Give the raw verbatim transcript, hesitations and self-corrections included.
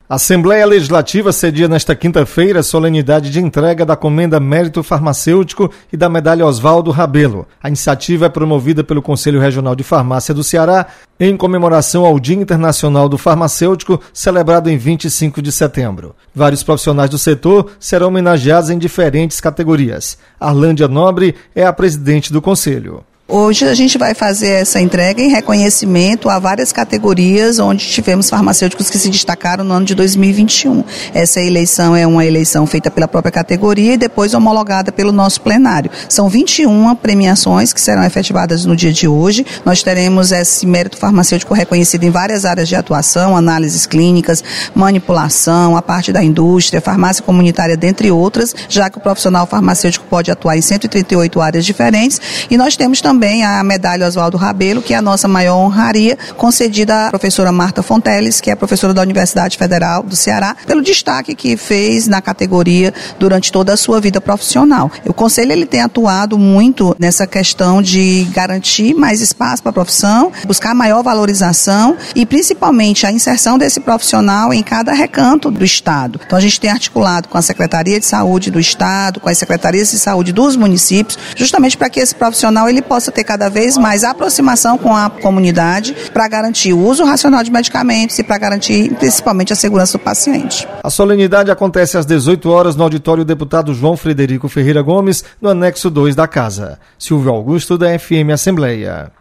A Assembleia Legislativa cedia nesta quinta-feira a solenidade de entrega da Comenda Mérito Farmacêutico e da Medalha Oswaldo Rabelo. A iniciativa é promovida pelo Conselho Regional de Farmácia do Ceará em comemoração ao Dia Internacional do Farmacêutico, celebrado em vinte e cinco de setembro. Vários profissionais do setor serão homenageados em diferentes categorias. Arlândia Nobre é a presidente do Conselho. Hoje a gente vai fazer essa entrega em reconhecimento a várias categorias onde tivemos farmacêuticos que se destacaram no ano de dois mil e vinte e um. Essa eleição é uma eleição feita pela própria categoria e depois homologada pelo nosso plenário. São vinte e uma premiações que serão efetivadas no dia de hoje. Nós teremos esse mérito farmacêutico reconhecido em várias áreas de atuação, análises clínicas, manipulação, a parte da indústria, farmácia comunitária, dentre outras, já que o profissional farmacêutico pode atuar em cento e trinta e oito áreas diferentes. E nós temos também Também a medalha Oswaldo Rabelo, que é a nossa maior honraria, concedida à professora Marta Fonteles, que é professora da Universidade Federal do Ceará, pelo destaque que fez na categoria durante toda a sua vida profissional. O Conselho ele tem atuado muito nessa questão de garantir mais espaço para a profissão, buscar maior valorização e principalmente a inserção desse profissional em cada recanto do Estado. Então a gente tem articulado com a Secretaria de Saúde do Estado, com as Secretarias de Saúde dos municípios, justamente para que esse profissional ele possa ter cada vez mais aproximação com a comunidade para garantir o uso racional de medicamentos e para garantir principalmente a segurança do paciente. A solenidade acontece às dezoito horas no auditório Deputado João Frederico Ferreira Gomes, no anexo dois da Casa. Silvio Augusto, da F M Assembleia.